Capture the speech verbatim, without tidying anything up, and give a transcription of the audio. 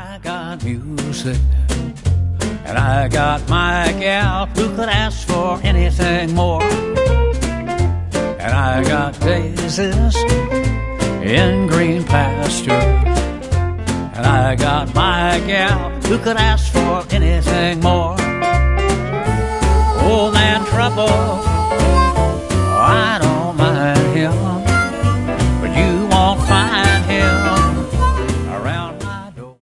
I got music, and I got my gal. Who could ask for anything more? And I got daisies in green pastures, and I got my gal. Who could ask for anything more? Old man Trouble